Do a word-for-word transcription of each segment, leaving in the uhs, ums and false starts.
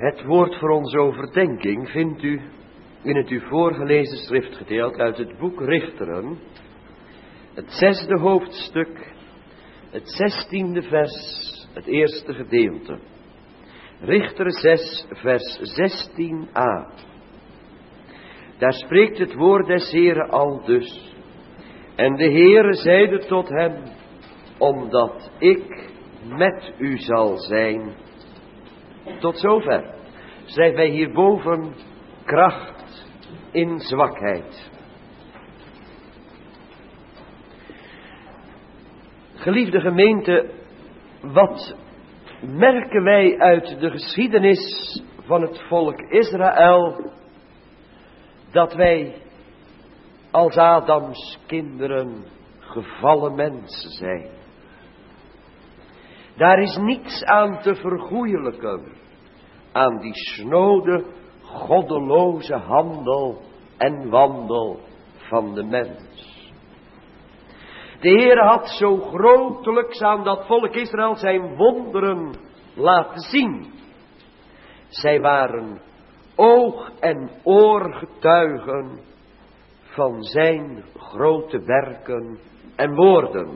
Het woord voor onze overdenking vindt u in het u voorgelezen schriftgedeelte uit het boek Richteren, het zesde hoofdstuk, het zestiende vers, het eerste gedeelte. Richteren zes, vers zestien a. Daar spreekt het woord des Heeren al dus. En de Heere zeide tot hem, omdat ik met u zal zijn. Tot zover schrijven wij hierboven kracht in zwakheid. Geliefde gemeente, wat merken wij uit de geschiedenis van het volk Israël, dat wij als Adams kinderen gevallen mensen zijn. Daar is niets aan te vergoeilijken, aan die snode, goddeloze handel en wandel van de mens. De Heer had zo grotelijks aan dat volk Israël zijn wonderen laten zien. Zij waren oog- en oorgetuigen van zijn grote werken en woorden.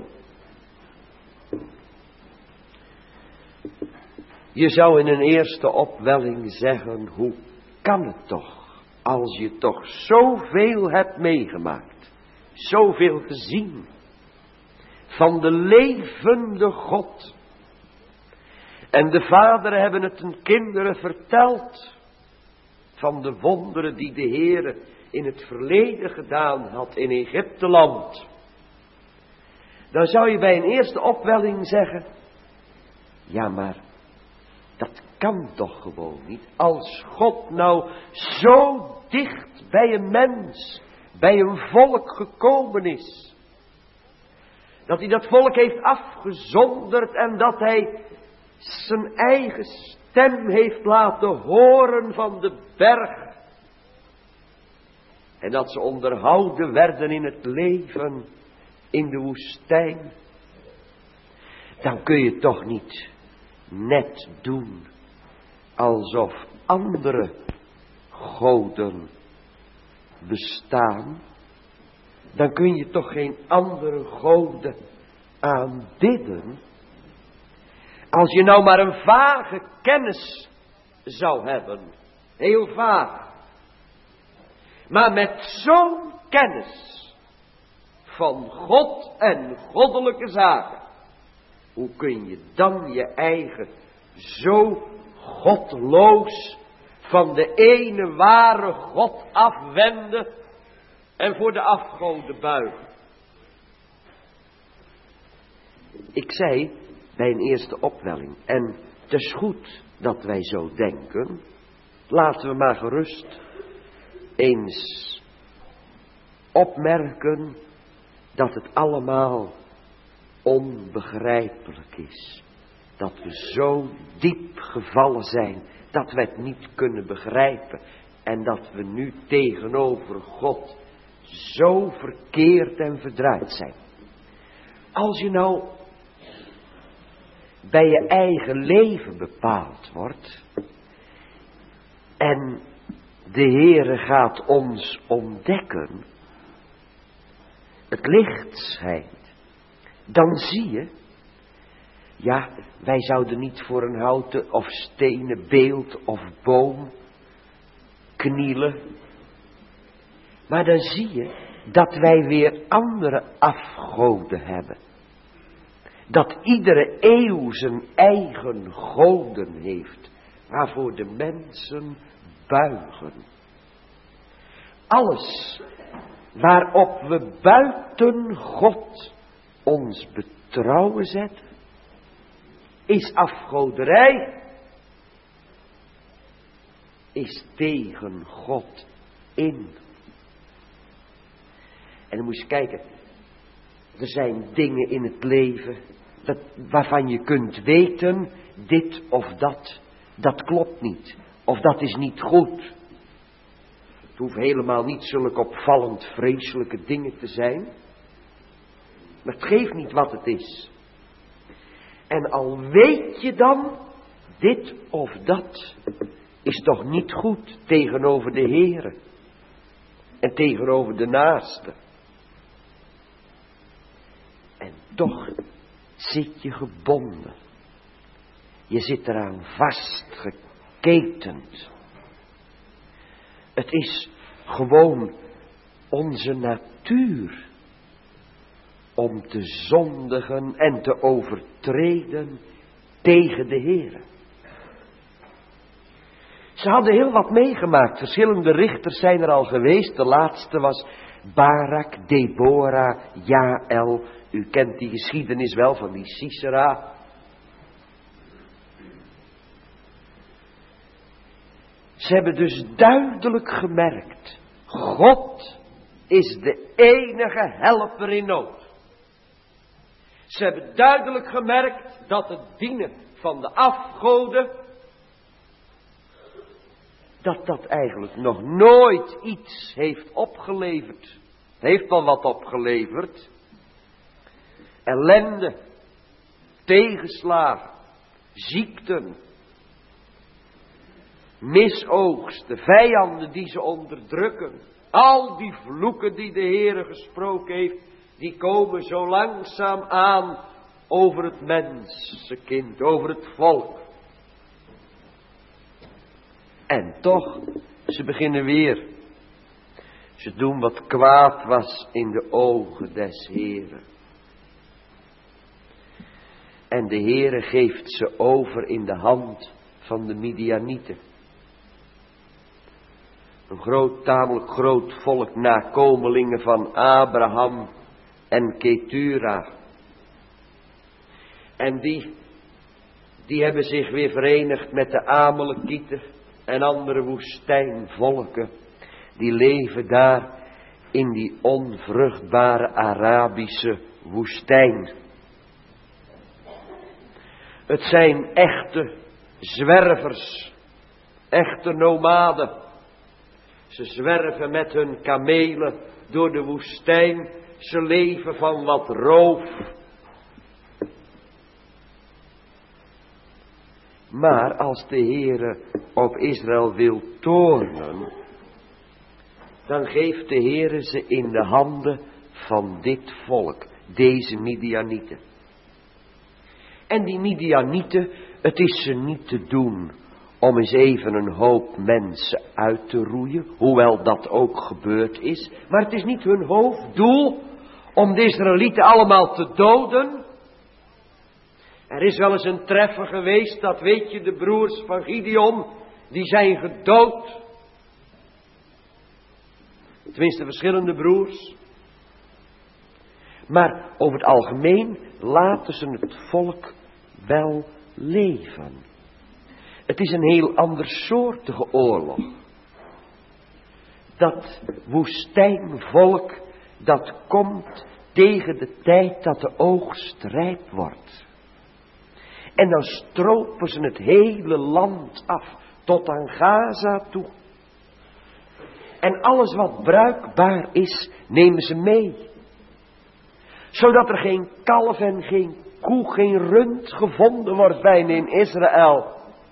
Je zou in een eerste opwelling zeggen, hoe kan het toch, als je toch zoveel hebt meegemaakt, zoveel gezien van de levende God. En de vaderen hebben het hun kinderen verteld van de wonderen die de Heere in het verleden gedaan had in Egypteland. Dan zou je bij een eerste opwelling zeggen, ja maar dat kan toch gewoon niet. Als God nou zo dicht bij een mens, bij een volk gekomen is, dat hij dat volk heeft afgezonderd en dat hij zijn eigen stem heeft laten horen van de berg. En dat ze onderhouden werden in het leven in de woestijn. Dan kun je toch niet net doen alsof andere goden bestaan. Dan kun je toch geen andere goden aanbidden. Als je nou maar een vage kennis zou hebben, heel vaag, maar met zo'n kennis van God en goddelijke zaken, hoe kun je dan je eigen zo godloos van de ene ware God afwenden en voor de afgoden buigen? Ik zei bij een eerste opwelling, en het is goed dat wij zo denken, laten we maar gerust eens opmerken dat het allemaal onbegrijpelijk is. Dat we zo diep gevallen zijn, dat we het niet kunnen begrijpen. En dat we nu tegenover God zo verkeerd en verdraaid zijn. Als je nou bij je eigen leven bepaald wordt en de Heere gaat ons ontdekken, het licht schijnt, dan zie je, ja, wij zouden niet voor een houten of stenen beeld of boom knielen, maar dan zie je dat wij weer andere afgoden hebben. Dat iedere eeuw zijn eigen goden heeft, waarvoor de mensen buigen. Alles waarop we buiten God ons betrouwen zetten, is afgoderij, is tegen God in. En dan moet je kijken, er zijn dingen in het leven dat, waarvan je kunt weten, dit of dat, dat klopt niet. Of dat is niet goed. Het hoeft helemaal niet zulke opvallend vreselijke dingen te zijn. Maar het geeft niet wat het is. En al weet je dan, dit of dat is toch niet goed tegenover de Heere en tegenover de naaste. En toch zit je gebonden. Je zit eraan vastgeketend. Het is gewoon onze natuur om te zondigen en te overtreden tegen de Heere. Ze hadden heel wat meegemaakt. Verschillende richters zijn er al geweest. De laatste was Barak, Deborah, Jaël. U kent die geschiedenis wel van die Sisera. Ze hebben dus duidelijk gemerkt. God is de enige helper in nood. Ze hebben duidelijk gemerkt dat het dienen van de afgoden, dat dat eigenlijk nog nooit iets heeft opgeleverd. Het heeft wel wat opgeleverd. Ellende, tegenslagen, ziekten, misoogsten, vijanden die ze onderdrukken. Al die vloeken die de Heere gesproken heeft, die komen zo langzaam aan over het mensenkind, over het volk. En toch, ze beginnen weer. Ze doen wat kwaad was in de ogen des Heeren. En de Heere geeft ze over in de hand van de Midianieten. Een groot, tamelijk groot volk, nakomelingen van Abraham en Ketura. En die, die hebben zich weer verenigd met de Amalekieten en andere woestijnvolken. Die leven daar in die onvruchtbare Arabische woestijn. Het zijn echte zwervers, echte nomaden. Ze zwerven met hun kamelen door de woestijn. Ze leven van wat roof. Maar als de Heere op Israël wil toornen, dan geeft de Heere ze in de handen van dit volk, deze Midianieten. En die Midianieten, het is ze niet te doen om eens even een hoop mensen uit te roeien, hoewel dat ook gebeurd is. Maar het is niet hun hoofddoel om de Israëlieten allemaal te doden. Er is wel eens een treffer geweest, dat weet je, de broers van Gideon, die zijn gedood. Tenminste, verschillende broers. Maar over het algemeen laten ze het volk wel leven. Het is een heel andersoortige oorlog. Dat woestijnvolk, dat komt tegen de tijd dat de oogst rijp wordt. En dan stropen ze het hele land af, tot aan Gaza toe. En alles wat bruikbaar is, nemen ze mee. Zodat er geen kalf en geen koe, geen rund gevonden wordt bijna in Israël.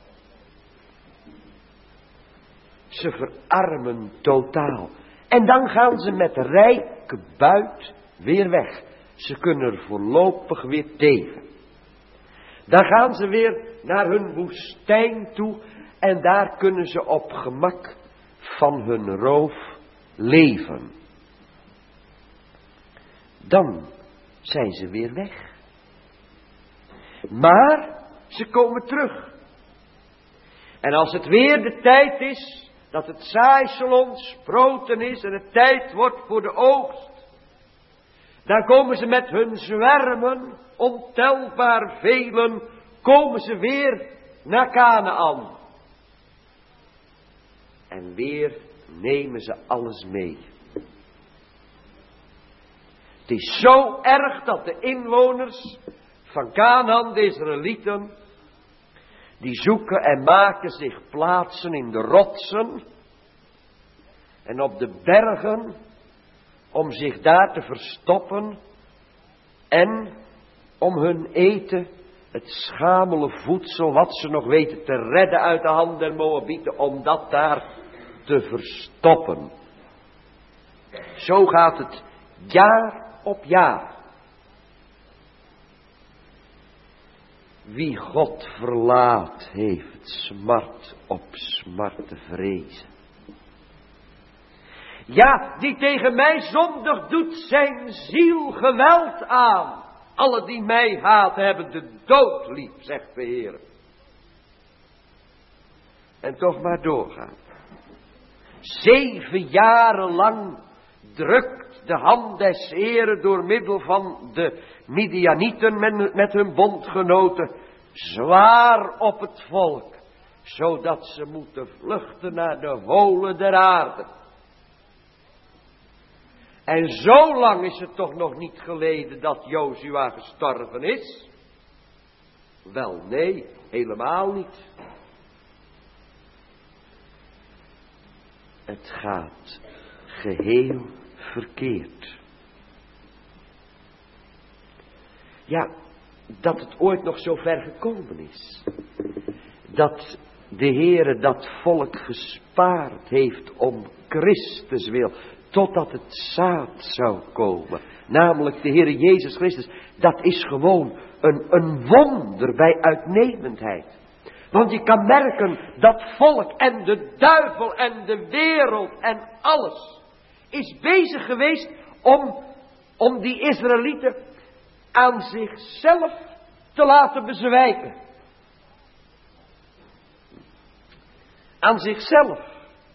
Ze verarmen totaal. En dan gaan ze met rijke buit weer weg. Ze kunnen er voorlopig weer tegen. Dan gaan ze weer naar hun woestijn toe. En daar kunnen ze op gemak van hun roof leven. Dan zijn ze weer weg. Maar ze komen terug. En als het weer de tijd is, dat het zaaisel ontsproten is en het tijd wordt voor de oogst, dan komen ze met hun zwermen, ontelbaar velen, komen ze weer naar Kanaän. En weer nemen ze alles mee. Het is zo erg dat de inwoners van Kanaän, de Israëlieten, die zoeken en maken zich plaatsen in de rotsen en op de bergen om zich daar te verstoppen en om hun eten het schamele voedsel wat ze nog weten te redden uit de hand der Moabieten, om dat daar te verstoppen. Zo gaat het jaar op jaar. Wie God verlaat, heeft smart op smart te vrezen. Ja, die tegen mij zondig doet zijn ziel geweld aan. Alle die mij haat hebben de dood lief, zegt de Heer. En toch maar doorgaan. Zeven jaren lang drukt de hand des Heeren door middel van de Midianieten met, met hun bondgenoten zwaar op het volk, zodat ze moeten vluchten naar de holen der aarde. En zo lang is het toch nog niet geleden dat Jozua gestorven is? Wel nee, helemaal niet. Het gaat geheel verkeerd. Ja, dat het ooit nog zo ver gekomen is. Dat de Heere dat volk gespaard heeft om Christus wil. Totdat het zaad zou komen. Namelijk de Heere Jezus Christus. Dat is gewoon een, een wonder bij uitnemendheid. Want je kan merken dat volk en de duivel en de wereld en alles is bezig geweest om, om die Israëlieten aan zichzelf te laten bezwijken. Aan zichzelf.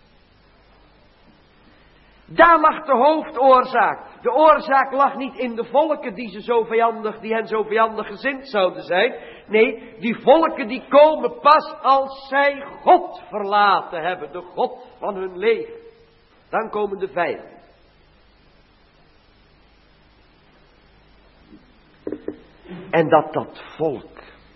Daar lag de hoofdoorzaak. De oorzaak lag niet in de volken die, ze zo vijandig, die hen zo vijandig gezind zouden zijn. Nee, die volken die komen pas als zij God verlaten hebben. De God van hun leven. Dan komen de vijanden. En dat dat volk,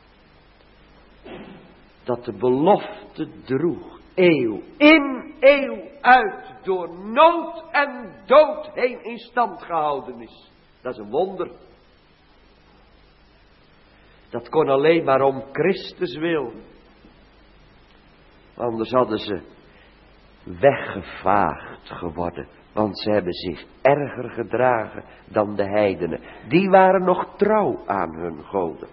dat de belofte droeg, eeuw in eeuw uit, door nood en dood heen in stand gehouden is. Dat is een wonder. Dat kon alleen maar om Christus wil. Anders hadden ze weggevaagd geworden. Want ze hebben zich erger gedragen dan de heidenen. Die waren nog trouw aan hun goden.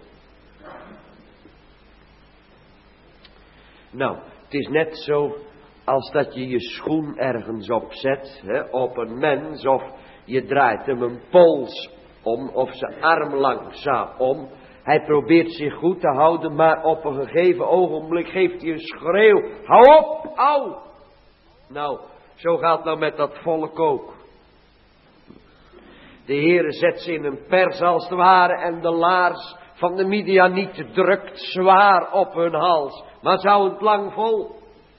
Nou, het is net zo als dat je je schoen ergens opzet, hè, op een mens, of je draait hem een pols om, of zijn arm langzaam om. Hij probeert zich goed te houden, maar op een gegeven ogenblik geeft hij een schreeuw. Hou op, au! Nou, zo gaat het nou met dat volk ook. De Heere zet ze in een pers als het ware en de laars van de Midianieten drukt zwaar op hun hals. Maar zou het lang vol?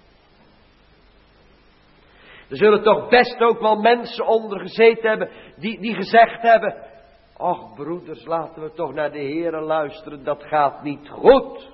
Er zullen toch best ook wel mensen onder gezeten hebben die, die gezegd hebben: och broeders, laten we toch naar de Heere luisteren, dat gaat niet goed.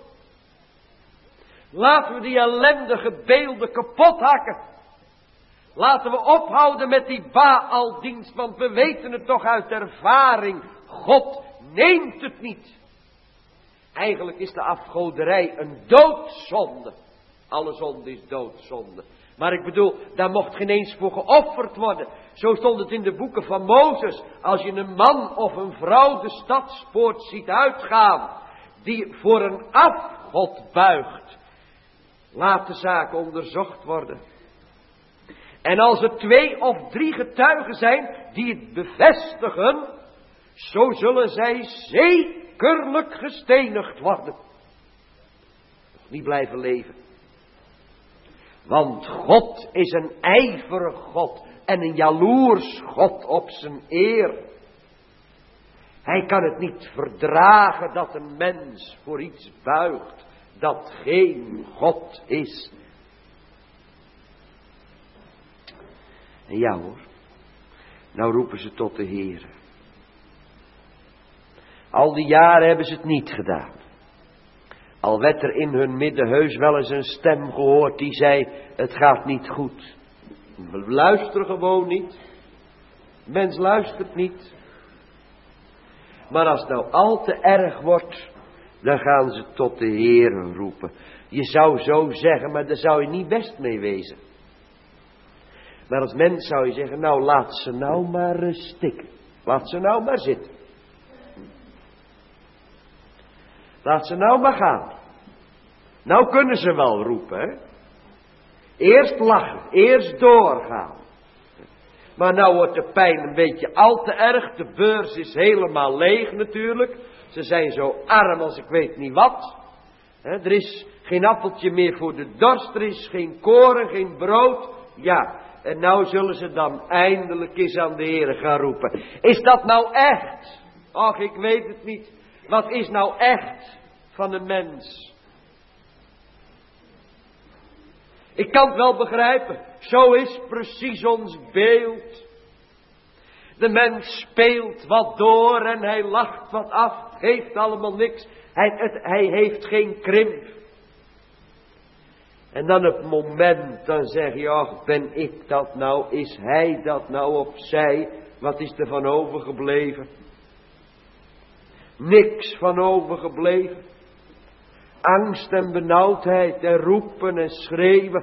Laten we die ellendige beelden kapot hakken. Laten we ophouden met die Baaldienst, want we weten het toch uit ervaring. God neemt het niet. Eigenlijk is de afgoderij een doodzonde. Alle zonde is doodzonde. Maar ik bedoel, daar mocht geen eens voor geofferd worden. Zo stond het in de boeken van Mozes. Als je een man of een vrouw de stadspoort ziet uitgaan, die voor een afgod buigt, laat de zaak onderzocht worden. En als er twee of drie getuigen zijn die het bevestigen, zo zullen zij zekerlijk gestenigd worden. Nog niet blijven leven. Want God is een ijverig God en een jaloers God op zijn eer. Hij kan het niet verdragen dat een mens voor iets buigt dat geen God is. En ja hoor, nou roepen ze tot de Heere. Al die jaren hebben ze het niet gedaan. Al werd er in hun midden heus wel eens een stem gehoord die zei: het gaat niet goed. We luisteren gewoon niet. Mens luistert niet. Maar als het nou al te erg wordt, Dan gaan ze tot de Heere roepen. Je zou zo zeggen, maar daar zou je niet best mee wezen. Maar als mens zou je zeggen, nou laat ze nou maar uh, stikken. Laat ze nou maar zitten. Laat ze nou maar gaan. Nou kunnen ze wel roepen, hè. Eerst lachen, eerst doorgaan. Maar nou wordt de pijn een beetje al te erg. De beurs is helemaal leeg natuurlijk. Ze zijn zo arm als ik weet niet wat. He, er is geen appeltje meer voor de dorst. Er is geen koren, geen brood. Ja, en nou zullen ze dan eindelijk eens aan de Heere gaan roepen. Is dat nou echt? Och, ik weet het niet. Wat is nou echt van een mens? Ik kan het wel begrijpen. Zo is precies ons beeld. De mens speelt wat door en hij lacht wat af. Heeft allemaal niks. Hij, het, hij heeft geen krimp. En dan op het moment, dan zeg je, ach, ben ik dat nou? Is hij dat nou of zij? Wat is er van overgebleven? Niks van overgebleven. Angst en benauwdheid en roepen en schreeuwen.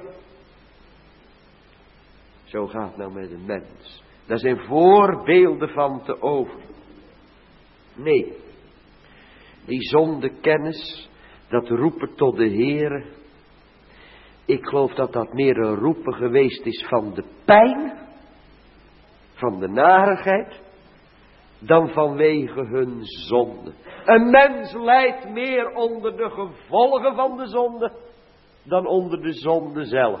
Zo gaat het nou met een mens. Daar zijn voorbeelden van te over. Nee, die zondekennis, dat roepen tot de Heere. Ik geloof dat dat meer een roepen geweest is van de pijn, van de narigheid, dan vanwege hun zonde. Een mens lijdt meer onder de gevolgen van de zonde, dan onder de zonde zelf.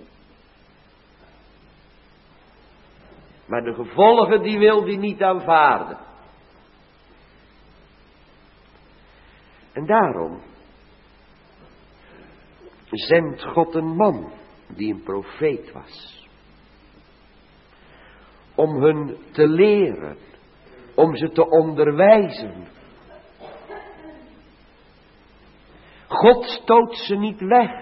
Maar de gevolgen die wil hij niet aanvaarden. En daarom zendt God een man die een profeet was. Om hun te leren, om ze te onderwijzen. God stoot ze niet weg.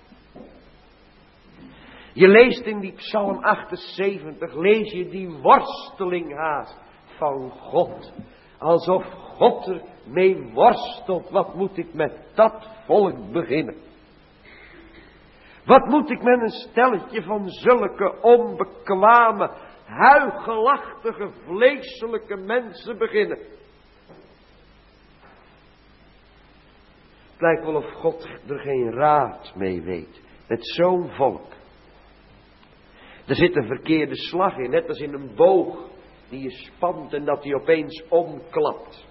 Je leest in die Psalm achtenzeventig, lees je die worsteling haast van God. Alsof God er mee worstelt. Wat moet ik met dat volk beginnen? Wat moet ik met een stelletje van zulke onbekwame, huichelachtige, vleeselijke mensen beginnen? Het lijkt wel of God er geen raad mee weet. Met zo'n volk. Er zit een verkeerde slag in, net als in een boog die je spant en dat die opeens omklapt.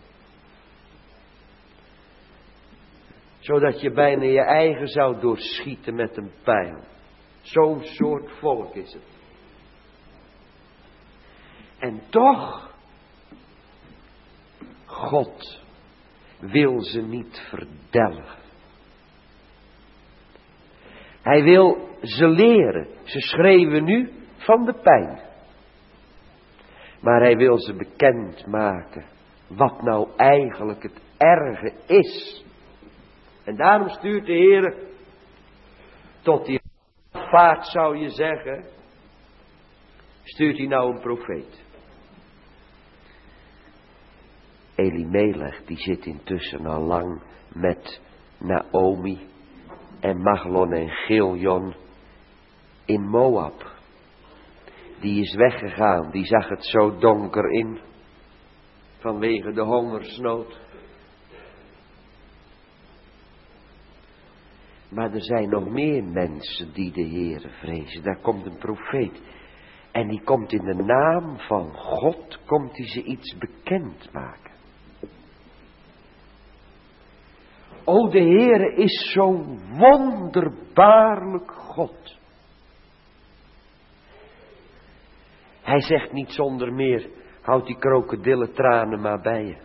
Zodat je bijna je eigen zou doorschieten met een pijl. Zo'n soort volk is het. En toch, God wil ze niet verdelgen. Hij wil ze leren. Ze schreeuwen nu van de pijn. Maar hij wil ze bekend maken wat nou eigenlijk het erge is. En daarom stuurt de Heer tot die vaart, zou je zeggen, stuurt hij nou een profeet. Elimelech, die zit intussen al lang met Naomi en Maglon en Giljon in Moab. Die is weggegaan, die zag het zo donker in, vanwege de hongersnood. Maar er zijn nog meer mensen die de Heere vrezen. Daar komt een profeet. En die komt in de naam van God, komt hij ze iets bekend maken. O, de Heere is zo'n wonderbaarlijk God. Hij zegt niet zonder meer, houd die krokodillentranen maar bij je.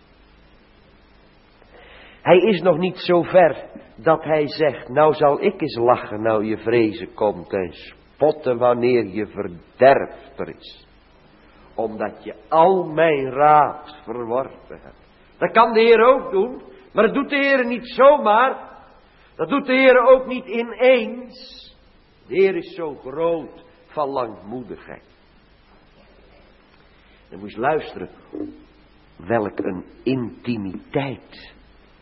Hij is nog niet zo ver dat hij zegt, nou zal ik eens lachen nou je vrezen komt en spotten wanneer je verderft er is. Omdat je al mijn raad verworpen hebt. Dat kan de Heer ook doen, maar dat doet de Heer niet zomaar. Dat doet de Heer ook niet ineens. De Heer is zo groot van langmoedigheid. Je moest luisteren, welk een intimiteit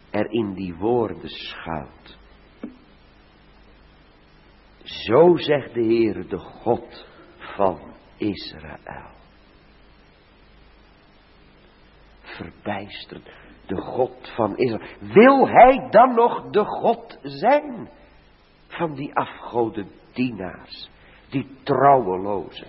er in die woorden schuilt. Zo zegt de Heere, de God van Israël. Verbijsterd, de God van Israël. Wil hij dan nog de God zijn van die afgodendienaars, die trouwelozen?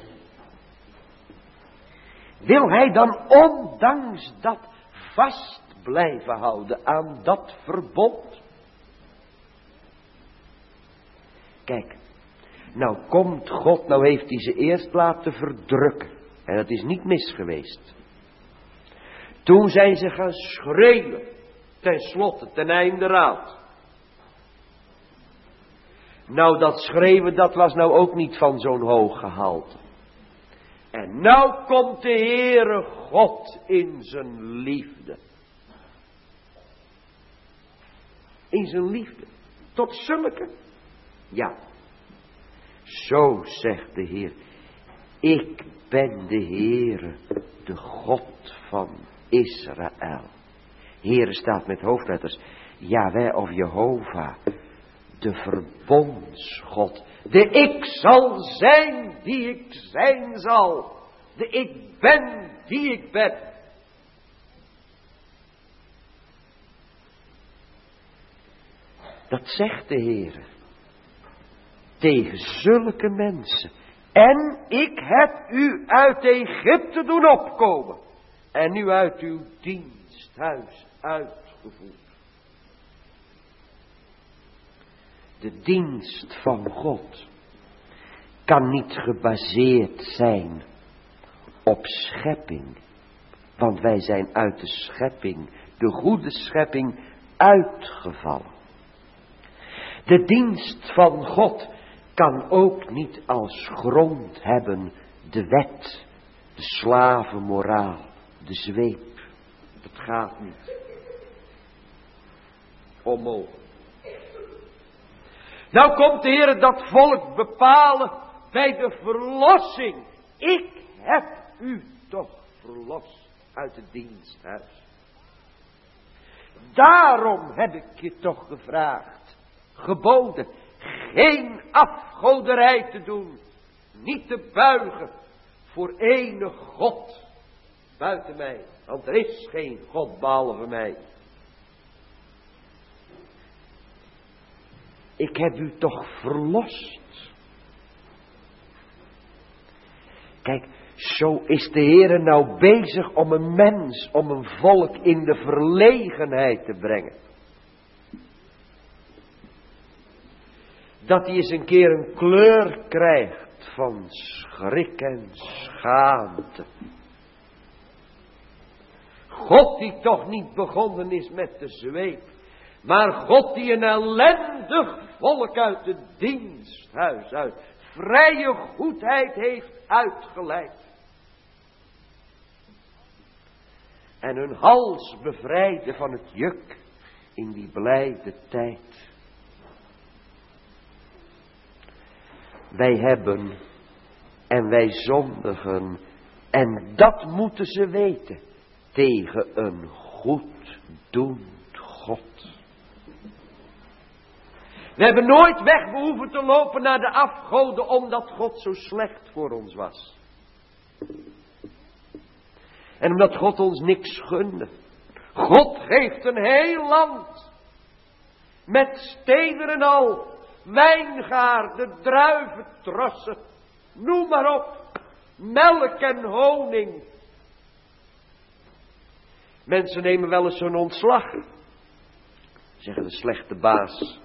Wil hij dan ondanks dat vast blijven houden aan dat verbond? Kijk, nou komt God, nou heeft hij ze eerst laten verdrukken. En dat is niet mis geweest. Toen zijn ze gaan schreeuwen, ten slotte, ten einde raad. Nou, dat schreeuwen, dat was nou ook niet van zo'n hoog gehalte. En nou komt de Heere God in zijn liefde. In zijn liefde. Tot zulke. Ja. Zo zegt de Heer. Ik ben de Heere, de God van Israël. Heere staat met hoofdletters. Jahweh of Jehovah. De verbondsgod. De ik zal zijn die ik zijn zal. De ik ben die ik ben. Dat zegt de Heere. Tegen zulke mensen. En ik heb u uit Egypte doen opkomen. En u uit uw diensthuis uitgevoerd. De dienst van God kan niet gebaseerd zijn op schepping. Want wij zijn uit de schepping, de goede schepping, uitgevallen. De dienst van God kan ook niet als grond hebben de wet, de slavenmoraal, de zweep. Dat gaat niet. Onmogelijk. Nou komt de Heer dat volk bepalen bij de verlossing. Ik heb u toch verlost uit het diensthuis. Daarom heb ik je toch gevraagd, geboden, geen afgoderij te doen, niet te buigen voor enig God buiten mij, want er is geen God behalve mij. Ik heb u toch verlost. Kijk, zo is de Heere nou bezig om een mens, om een volk in de verlegenheid te brengen. Dat hij eens een keer een kleur krijgt van schrik en schaamte. God die toch niet begonnen is met de zweep. Maar God die een ellendig volk uit het diensthuis, uit vrije goedheid heeft uitgeleid. En hun hals bevrijdde van het juk in die blijde tijd. Wij hebben en wij zondigen en dat moeten ze weten tegen een goeddoend God. We hebben nooit weg behoeven te lopen naar de afgoden omdat God zo slecht voor ons was. En omdat God ons niks gunde. God geeft een heel land. Met steden en al. Wijngaarden, druiven, trossen. Noem maar op. Melk en honing. Mensen nemen wel eens zo'n ontslag. Zeggen de slechte baas.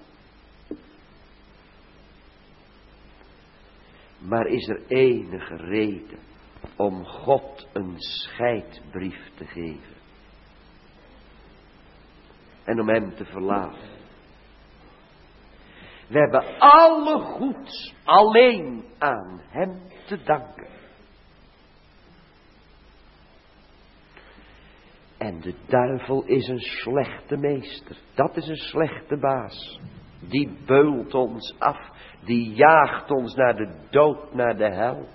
Maar is er enige reden om God een scheidbrief te geven? En om hem te verlaten? We hebben alle goeds alleen aan hem te danken. En de duivel is een slechte meester. Dat is een slechte baas. Die beult ons af. Die jaagt ons naar de dood, naar de hel.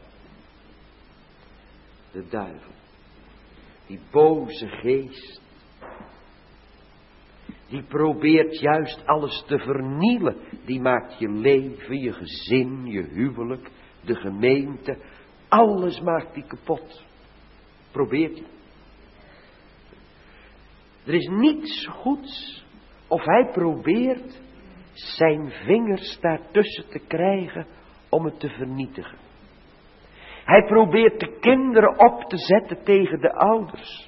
De duivel. Die boze geest. Die probeert juist alles te vernielen. Die maakt je leven, je gezin, je huwelijk, de gemeente. Alles maakt die kapot. Probeert hij. Er is niets goeds. Of hij probeert zijn vingers daartussen te krijgen om het te vernietigen. Hij probeert de kinderen op te zetten tegen de ouders.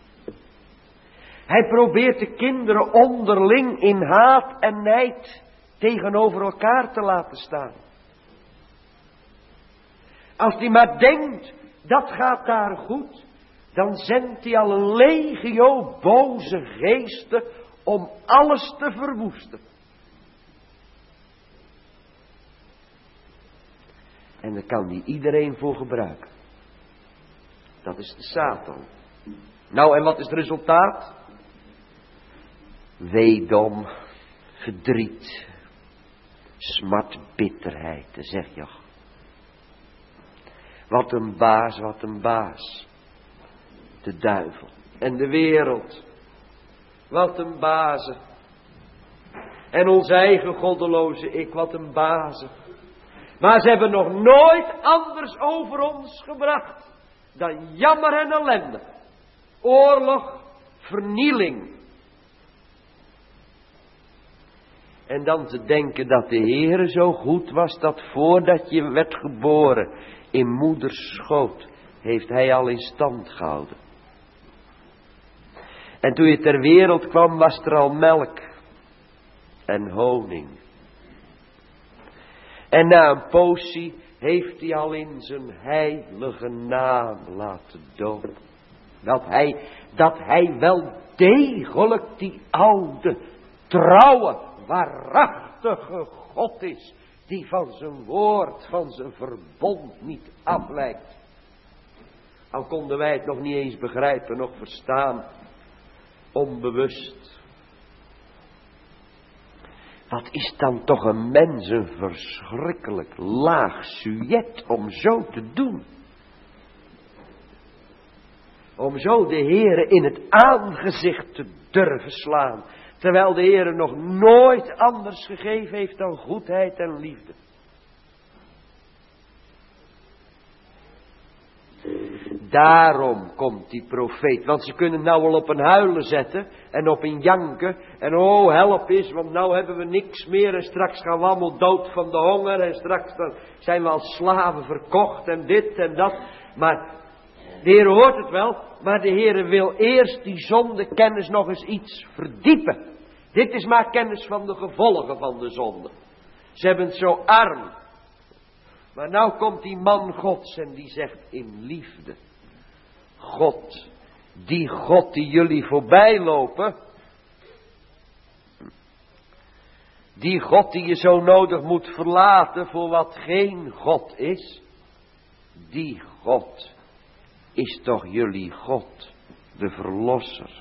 Hij probeert de kinderen onderling in haat en nijd tegenover elkaar te laten staan. Als hij maar denkt, dat gaat daar goed, dan zendt hij al een legio boze geesten om alles te verwoesten. En daar kan hij iedereen voor gebruiken. Dat is de Satan. Nou, en wat is het resultaat? Weedom, verdriet, smart, bitterheid, zeg je. Wat een baas, wat een baas. De duivel en de wereld. Wat een bazen. En ons eigen goddeloze ik, wat een bazen. Maar ze hebben nog nooit anders over ons gebracht dan jammer en ellende. Oorlog, vernieling. En dan te denken dat de Heere zo goed was, dat voordat je werd geboren in moeders schoot, heeft hij al in stand gehouden. En toen je ter wereld kwam, was er al melk en honing. En na een poosje heeft hij al in zijn heilige naam laten dopen. Dat hij, dat hij wel degelijk die oude, trouwe, waarachtige God is. Die van zijn woord, van zijn verbond niet afwijkt. Al konden wij het nog niet eens begrijpen, nog verstaan. Onbewust. Wat is dan toch een mens een verschrikkelijk laag sujet om zo te doen. Om zo de Heere in het aangezicht te durven slaan. Terwijl de Heere nog nooit anders gegeven heeft dan goedheid en liefde. Daarom komt die profeet. Want ze kunnen nou wel op een huilen zetten. En op een janken. En oh help eens. Want nou hebben we niks meer. En straks gaan we allemaal dood van de honger. En straks dan zijn we als slaven verkocht. En dit en dat. Maar de Heer hoort het wel. Maar de Heer wil eerst die zondekennis nog eens iets verdiepen. Dit is maar kennis van de gevolgen van de zonde. Ze hebben het zo arm. Maar nou komt die man Gods en die zegt in liefde. God, die God die jullie voorbij lopen. Die God die je zo nodig moet verlaten voor wat geen God is. Die God is toch jullie God, de Verlosser.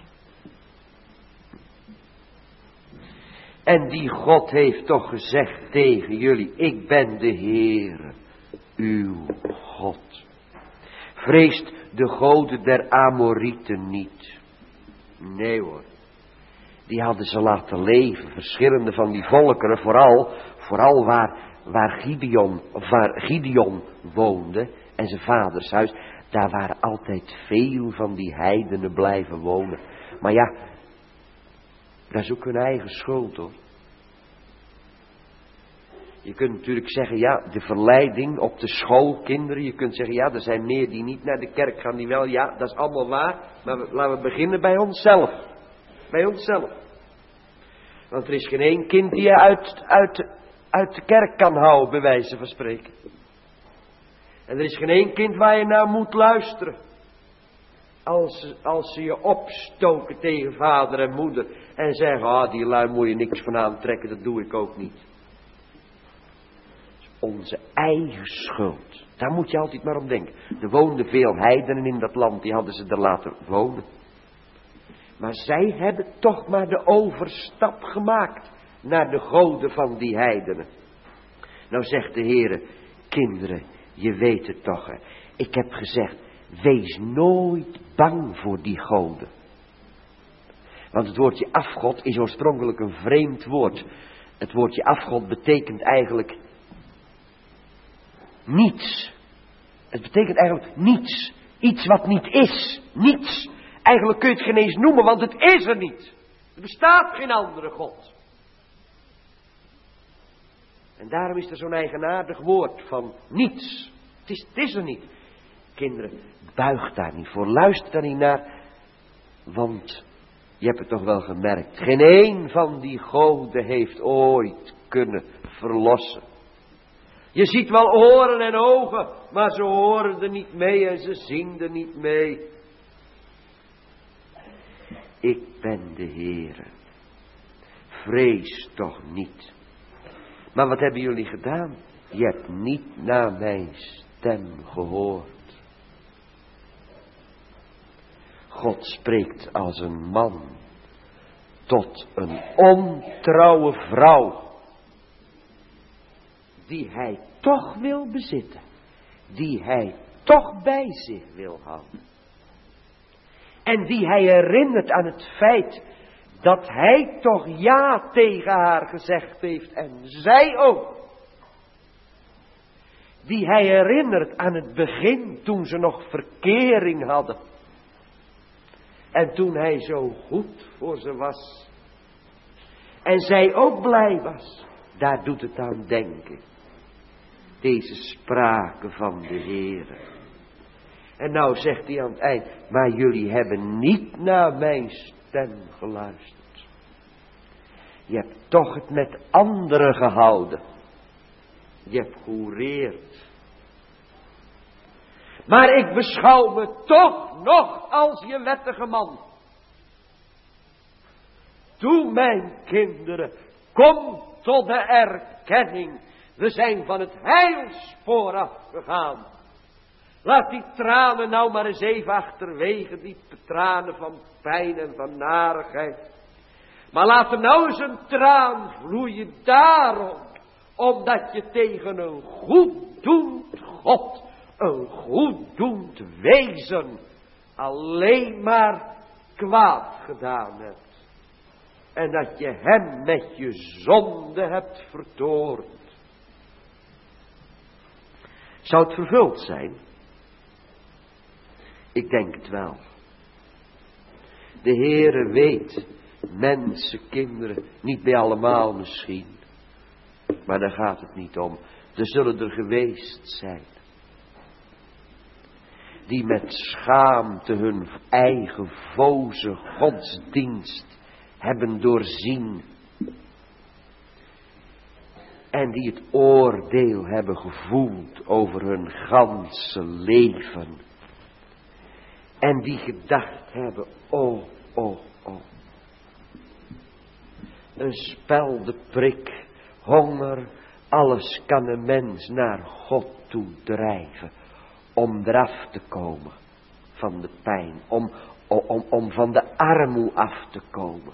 En die God heeft toch gezegd tegen jullie, ik ben de Heere, uw God. Vreest de goden der Amorieten niet. Nee hoor. Die hadden ze laten leven, verschillende van die volkeren, vooral, vooral waar, waar, Gideon, waar Gideon woonde en zijn vaders huis. Daar waren altijd veel van die heidenen blijven wonen. Maar ja, dat is ook hun eigen schuld hoor. Je kunt natuurlijk zeggen, ja, de verleiding op de schoolkinderen. Je kunt zeggen, ja, er zijn meer die niet naar de kerk gaan, die wel. Ja, dat is allemaal waar. Maar we, laten we beginnen bij onszelf. Bij onszelf. Want er is geen één kind die je uit, uit, uit de kerk kan houden, bij wijze van spreken. En er is geen één kind waar je naar moet luisteren. Als, als ze je opstoken tegen vader en moeder. En zeggen, ah, oh, die lui moet je niks van aantrekken, dat doe ik ook niet. Onze eigen schuld. Daar moet je altijd maar om denken. Er woonden veel heidenen in dat land, die hadden ze er laten wonen. Maar zij hebben toch maar de overstap gemaakt naar de goden van die heidenen. Nou zegt de Heere, kinderen, je weet het toch. Hè? Ik heb gezegd, wees nooit bang voor die goden. Want het woordje afgod is oorspronkelijk een vreemd woord. Het woordje afgod betekent eigenlijk niets. Het betekent eigenlijk niets. Iets wat niet is. Niets. Eigenlijk kun je het geen eens noemen, want het is er niet. Er bestaat geen andere God. En daarom is er zo'n eigenaardig woord van niets. Het is, het is er niet. Kinderen, buig daar niet voor. Luister daar niet naar. Want je hebt het toch wel gemerkt. Geen één van die goden heeft ooit kunnen verlossen. Je ziet wel oren en ogen, maar ze horen er niet mee en ze zien er niet mee. Ik ben de Heere. Vrees toch niet. Maar wat hebben jullie gedaan? Je hebt niet naar mijn stem gehoord. God spreekt als een man tot een ontrouwe vrouw, die hij toch wil bezitten, die hij toch bij zich wil houden. En die hij herinnert aan het feit dat hij toch ja tegen haar gezegd heeft en zij ook. Die hij herinnert aan het begin toen ze nog verkering hadden. En toen hij zo goed voor ze was. En zij ook blij was. Daar doet het aan denken. Deze sprake van de Heere. En nou zegt hij aan het eind. Maar jullie hebben niet naar mijn stem geluisterd. Je hebt toch het met anderen gehouden. Je hebt gehoereerd. Maar ik beschouw me toch nog als je wettige man. Toe, mijn kinderen, kom tot de erkenning. We zijn van het heilspoor afgegaan. Laat die tranen nou maar eens even achterwege, die tranen van pijn en van narigheid. Maar laat er nou eens een traan vloeien daarom, omdat je tegen een goeddoend God, een goeddoend wezen, alleen maar kwaad gedaan hebt. En dat je hem met je zonde hebt vertoornd. Zou het vervuld zijn? Ik denk het wel. De Heere weet, mensen, kinderen, niet bij allemaal misschien. Maar daar gaat het niet om. Er zullen er geweest zijn. Die met schaamte hun eigen voze godsdienst hebben doorzien. En die het oordeel hebben gevoeld over hun ganse leven. En die gedacht hebben, oh, oh, oh. Een speldeprik, honger, alles kan een mens naar God toe drijven. Om eraf te komen van de pijn. Om, om, om van de armoe af te komen.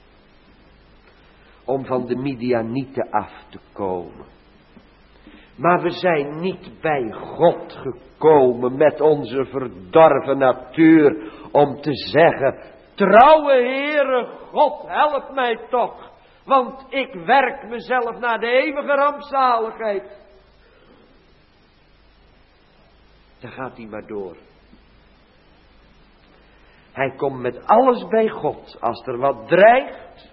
Om van de Midianieten af te komen. Maar we zijn niet bij God gekomen met onze verdorven natuur. Om te zeggen, trouwe Heere God, help mij toch. Want ik werk mezelf naar de eeuwige rampzaligheid. Dan gaat hij maar door. Hij komt met alles bij God. Als er wat dreigt.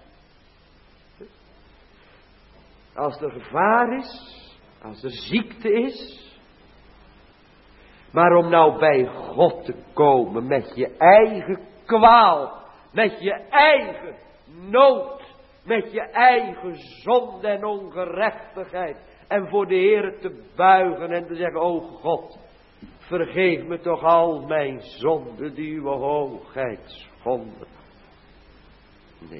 Als er gevaar is. Als er ziekte is. Maar om nou bij God te komen met je eigen kwaal. Met je eigen nood. Met je eigen zonde en ongerechtigheid. En voor de Heer te buigen en te zeggen, o God. Vergeef me toch al mijn zonden die uw hoogheid schonden. Nee.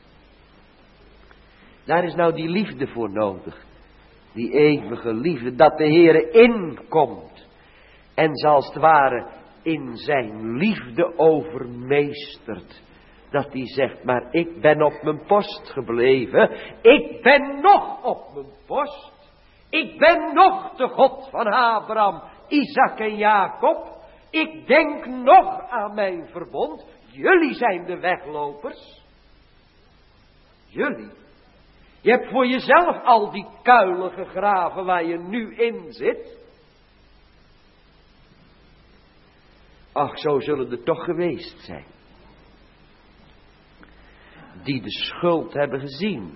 Daar is nou die liefde voor nodig. Die eeuwige liefde. Dat de Heere inkomt. En zoals het ware in zijn liefde overmeestert. Dat hij zegt, maar ik ben op mijn post gebleven. Ik ben nog op mijn post. Ik ben nog de God van Abraham, Isaac en Jacob. Ik denk nog aan mijn verbond. Jullie zijn de weglopers. Jullie. Je hebt voor jezelf al die kuilen gegraven waar je nu in zit. Ach, zo zullen er toch geweest zijn. Die de schuld hebben gezien.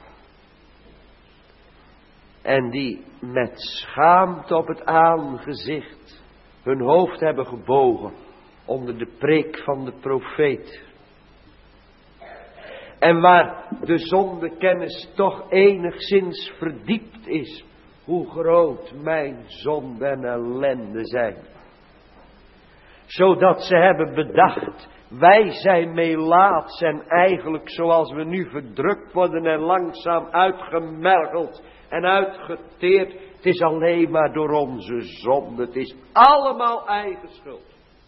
En die met schaamte op het aangezicht hun hoofd hebben gebogen onder de preek van de profeet. En waar de zondekennis toch enigszins verdiept is, hoe groot mijn zonde en ellende zijn. Zodat ze hebben bedacht, wij zijn melaats en eigenlijk zoals we nu verdrukt worden en langzaam uitgemergeld en uitgeteerd. Het is alleen maar door onze zonde, het is allemaal eigen schuld.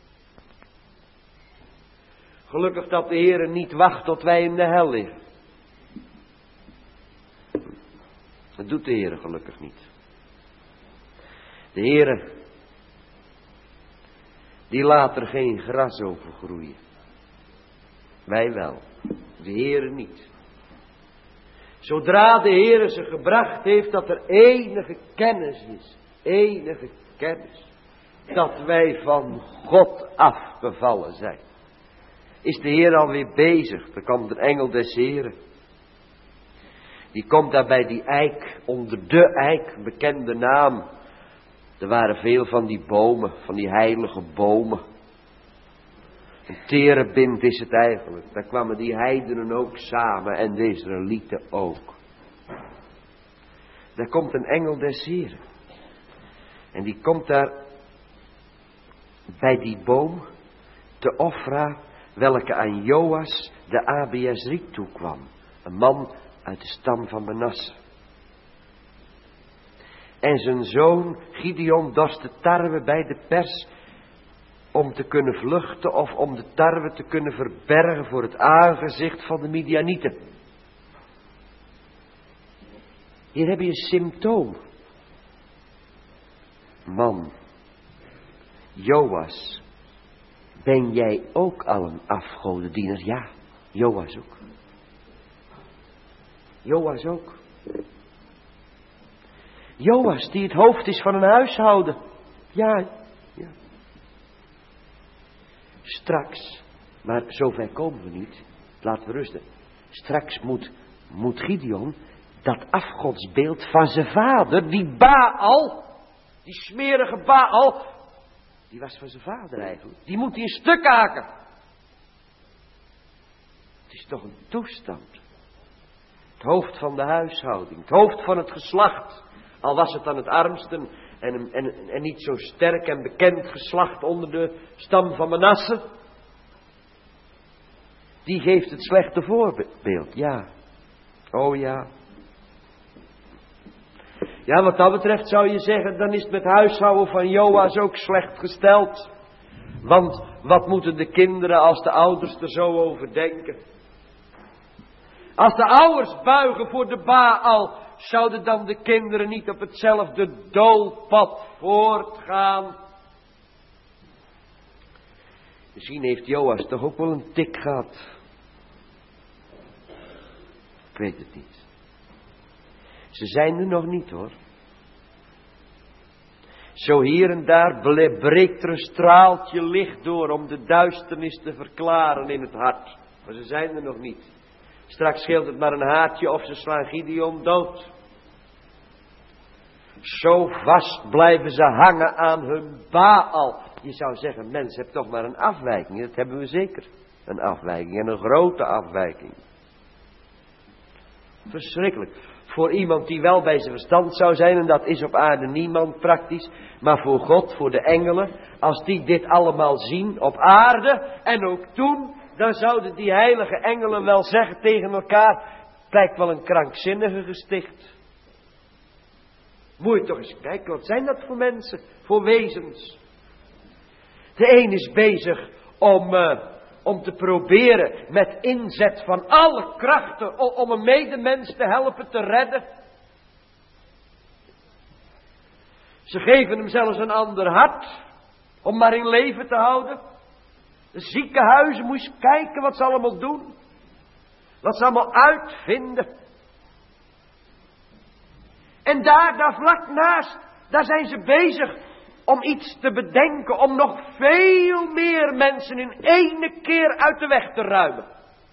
Gelukkig dat de Heer niet wacht tot wij in de hel liggen. Dat doet de Heer gelukkig niet. De Heer, die laat er geen gras over groeien. Wij wel, de Heer niet. Zodra de Heer ze gebracht heeft dat er enige kennis is, enige kennis, dat wij van God afgevallen zijn, is de Heer alweer bezig. Er komt een engel des Heren. Die komt daar bij die eik, onder de eik, bekende naam. Er waren veel van die bomen, van die heilige bomen. Een terebint is het eigenlijk. Daar kwamen die heidenen ook samen en de Israëlieten ook. Daar komt een engel des Heren. En die komt daar bij die boom te Ofra, welke aan Joas de Abiezriet toekwam. Een man uit de stam van Manasse. En zijn zoon Gideon dorst de tarwe bij de pers om te kunnen vluchten of om de tarwe te kunnen verbergen voor het aangezicht van de Midianieten. Hier heb je een symptoom. Man, Joas, ben jij ook al een afgodendiener? Ja, Joas ook. Joas ook. Joas die het hoofd is van een huishouden. Ja, ja. Straks, maar zover komen we niet. Laten we rusten. Straks moet, moet Gideon dat afgodsbeeld van zijn vader, die Baal, die smerige Baal, die was van zijn vader eigenlijk. Die moet hij in stuk haken. Het is toch een toestand. Het hoofd van de huishouding. Het hoofd van het geslacht. Al was het dan het armste en, en, en niet zo sterk en bekend geslacht onder de stam van Manasse. Die geeft het slechte voorbeeld. Ja. Oh ja. Ja, wat dat betreft zou je zeggen, dan is het met huishouden van Joas ook slecht gesteld. Want wat moeten de kinderen als de ouders er zo over denken? Als de ouders buigen voor de Baal, zouden dan de kinderen niet op hetzelfde doolpad voortgaan? Misschien heeft Joas toch ook wel een tik gehad. Ik weet het niet. Ze zijn er nog niet hoor. Zo hier en daar breekt er een straaltje licht door om de duisternis te verklaren in het hart. Maar ze zijn er nog niet. Straks scheelt het maar een haartje of ze slaan Gideon dood. Zo vast blijven ze hangen aan hun Baal. Je zou zeggen, mens, heb toch maar een afwijking. Dat hebben we zeker. Een afwijking en een grote afwijking. Verschrikkelijk. Voor iemand die wel bij zijn verstand zou zijn, en dat is op aarde niemand praktisch, maar voor God, voor de engelen, als die dit allemaal zien op aarde en ook toen, dan zouden die heilige engelen wel zeggen tegen elkaar, het lijkt wel een krankzinnige gesticht. Moet je toch eens kijken, wat zijn dat voor mensen, voor wezens? De een is bezig om, uh, om te proberen met inzet van alle krachten om, om een medemens te helpen te redden. Ze geven hem zelfs een ander hart om maar in leven te houden. De ziekenhuizen, moet je eens kijken wat ze allemaal doen. Wat ze allemaal uitvinden. En daar, daar vlak naast, daar zijn ze bezig om iets te bedenken. Om nog veel meer mensen in één keer uit de weg te ruimen.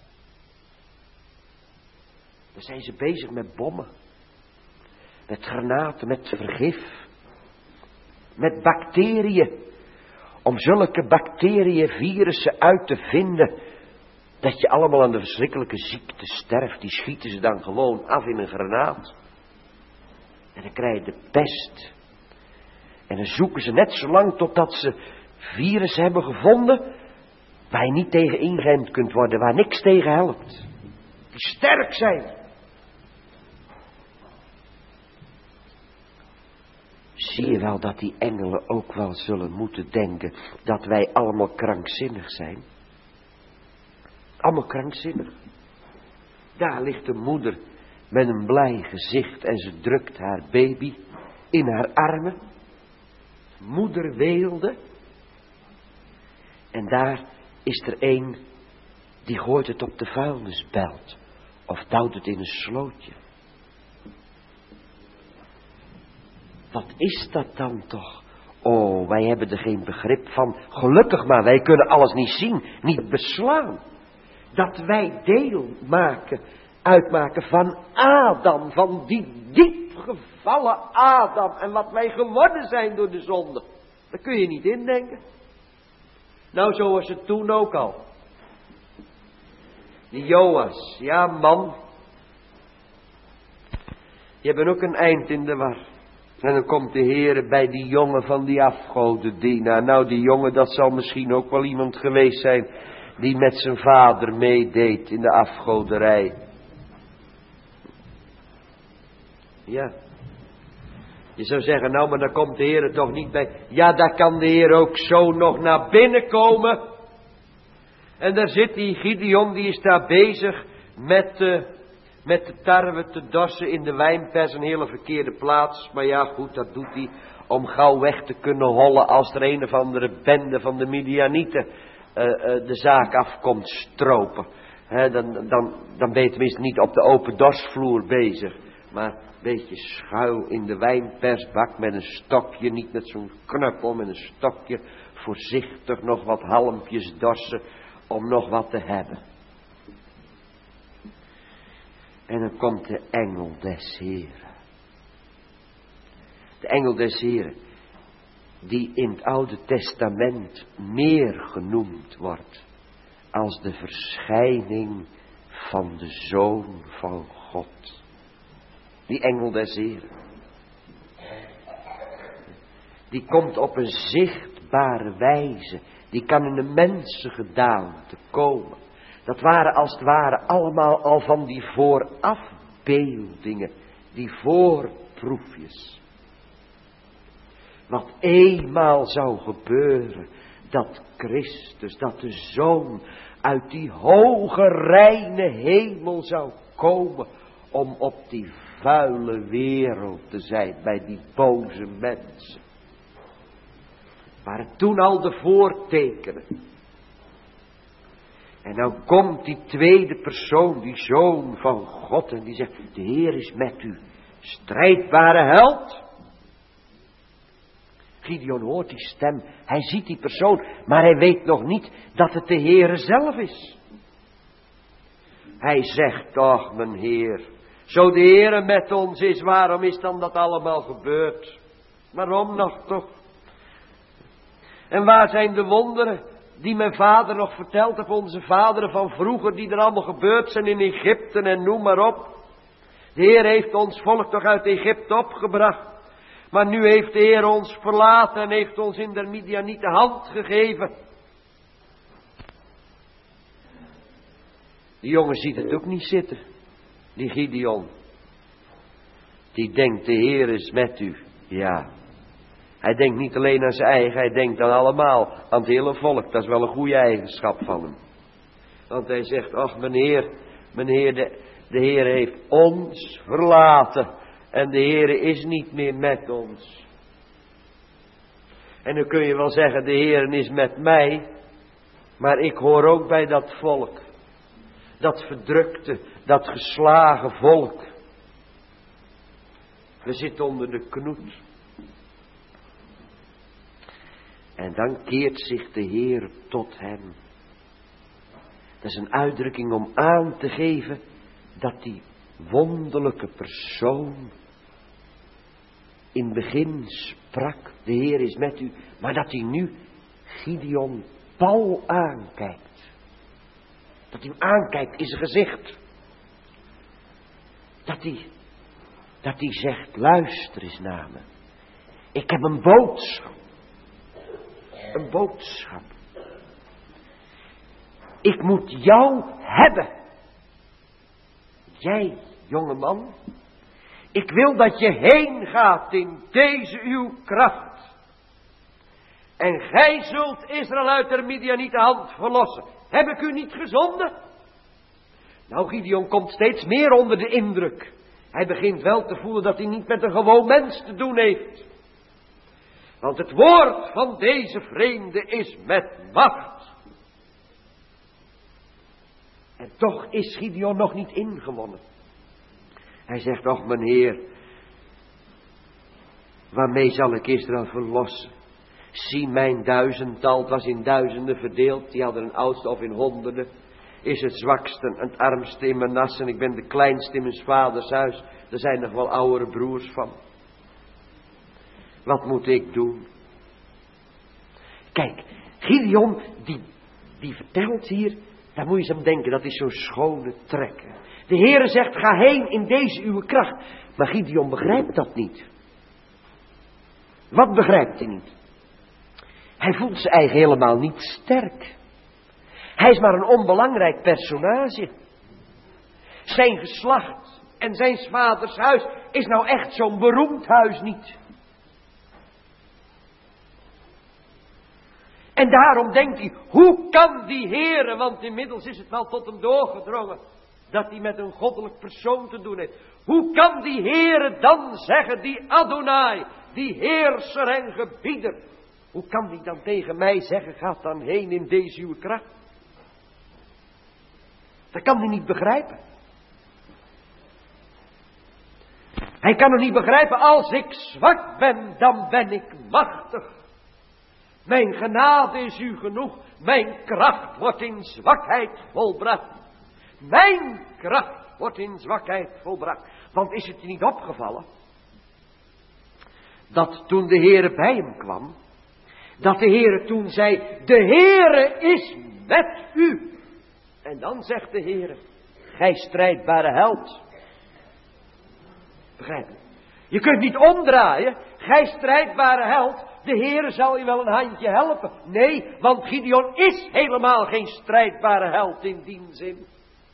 Daar zijn ze bezig met bommen. Met granaten, met vergif. Met bacteriën. Om zulke bacteriën, virussen uit te vinden. Dat je allemaal aan de verschrikkelijke ziekte sterft. Die schieten ze dan gewoon af in een granaat. En dan krijg je de pest. En dan zoeken ze net zo lang totdat ze virus hebben gevonden. Waar je niet tegen ingeënt kunt worden. Waar niks tegen helpt. Die sterk zijn. Zie je wel dat die engelen ook wel zullen moeten denken dat wij allemaal krankzinnig zijn? Allemaal krankzinnig. Daar ligt de moeder met een blij gezicht en ze drukt haar baby in haar armen. Moeder weelde. En daar is er een die gooit het op de vuilnisbelt of duwt het in een slootje. Wat is dat dan toch? Oh, wij hebben er geen begrip van. Gelukkig maar, wij kunnen alles niet zien, niet beslaan. Dat wij deel maken, uitmaken van Adam, van die diep gevallen Adam. En wat wij geworden zijn door de zonde. Daar kun je niet indenken. Nou, zo was het toen ook al. Die Joas, ja man. Die hebben ook een eind in de war. En dan komt de Heere bij die jongen van die afgodendienaar. Nou, die jongen, dat zal misschien ook wel iemand geweest zijn die met zijn vader meedeed in de afgoderij. Ja. Je zou zeggen, nou, maar dan komt de Heere toch niet bij. Ja, daar kan de Heer ook zo nog naar binnen komen. En daar zit die Gideon, die is daar bezig met... Uh, Met de tarwe te dorsen in de wijnpers, een hele verkeerde plaats. Maar ja, goed, dat doet hij om gauw weg te kunnen hollen als er een of andere bende van de Midianieten uh, uh, de zaak afkomt stropen. He, dan, dan, dan ben je tenminste niet op de open dorsvloer bezig. Maar een beetje schuil in de wijnpersbak met een stokje, niet met zo'n knuppel, met een stokje. Voorzichtig nog wat halmpjes dorsen om nog wat te hebben. En dan komt de engel des Heren. De engel des Heren, die in het Oude Testament meer genoemd wordt als de verschijning van de Zoon van God. Die engel des Heren. Die komt op een zichtbare wijze. Die kan in een mensengedaante komen. Dat waren als het ware allemaal al van die voorafbeeldingen, die voorproefjes. Wat eenmaal zou gebeuren, dat Christus, dat de Zoon uit die hoge reine hemel zou komen om op die vuile wereld te zijn bij die boze mensen. Waren toen al de voortekenen. En dan komt die tweede persoon, die Zoon van God, en die zegt, de Heer is met u, strijdbare held. Gideon hoort die stem, hij ziet die persoon, maar hij weet nog niet dat het de Heere zelf is. Hij zegt, toch mijn Heer, zo de Heere met ons is, waarom is dan dat allemaal gebeurd? Waarom nog toch? En waar zijn de wonderen die mijn vader nog verteld heeft, onze vaderen van vroeger, die er allemaal gebeurd zijn in Egypte en noem maar op. De Heer heeft ons volk toch uit Egypte opgebracht. Maar nu heeft de Heer ons verlaten en heeft ons in de Midianieten hand gegeven. Die jongen ziet het ook niet zitten, die Gideon. Die denkt, de Heer is met u, ja. Hij denkt niet alleen aan zijn eigen, hij denkt aan allemaal, aan het hele volk. Dat is wel een goede eigenschap van hem. Want hij zegt, ach meneer, meneer, de, de Heer heeft ons verlaten. En de Heer is niet meer met ons. En dan kun je wel zeggen, de Heer is met mij. Maar ik hoor ook bij dat volk. Dat verdrukte, dat geslagen volk. We zitten onder de knoet. En dan keert zich de Heer tot hen. Dat is een uitdrukking om aan te geven dat die wonderlijke persoon in het begin sprak, de Heer is met u, maar dat hij nu Gideon pal aankijkt. Dat hij hem aankijkt in zijn gezicht. Dat hij, dat hij zegt, luister eens naar me. Ik heb een boodschap. Een boodschap. Ik moet jou hebben. Jij, jongeman. Ik wil dat je heen gaat in deze uw kracht. En gij zult Israël uit de Midianieten hand verlossen. Heb ik u niet gezonden? Nou, Gideon komt steeds meer onder de indruk. Hij begint wel te voelen dat hij niet met een gewoon mens te doen heeft. Want het woord van deze vreemde is met macht. En toch is Gideon nog niet ingewonnen. Hij zegt, och mijn Heer, waarmee zal ik Israël verlossen? Zie mijn duizendtal, het was in duizenden verdeeld, die hadden een oudste of in honderden. Is het zwakste en het armste in Manasse en ik ben de kleinste in mijn vaders huis. Er zijn nog wel oudere broers van. Wat moet ik doen? Kijk, Gideon, die, die vertelt hier, daar moet je eens aan denken, dat is zo'n schone trek. De Heere zegt, ga heen in deze uw kracht. Maar Gideon begrijpt dat niet. Wat begrijpt hij niet? Hij voelt zijn eigen helemaal niet sterk. Hij is maar een onbelangrijk personage. Zijn geslacht en zijn vaders huis is nou echt zo'n beroemd huis niet. En daarom denkt hij, hoe kan die Heere, want inmiddels is het wel tot hem doorgedrongen, dat hij met een goddelijk persoon te doen heeft. Hoe kan die Heere dan zeggen, die Adonai, die heerser en gebieder, hoe kan die dan tegen mij zeggen, ga dan heen in deze uw kracht? Dat kan hij niet begrijpen. Hij kan het niet begrijpen, als ik zwak ben, dan ben ik machtig. Mijn genade is u genoeg, mijn kracht wordt in zwakheid volbracht. Mijn kracht wordt in zwakheid volbracht. Want is het je niet opgevallen, dat toen de Heere bij hem kwam, dat de Heere toen zei, de Heere is met u. En dan zegt de Heere, gij strijdbare held. Begrijp je? Je kunt niet omdraaien, gij strijdbare held, de Heere zal je wel een handje helpen. Nee, want Gideon is helemaal geen strijdbare held in die zin.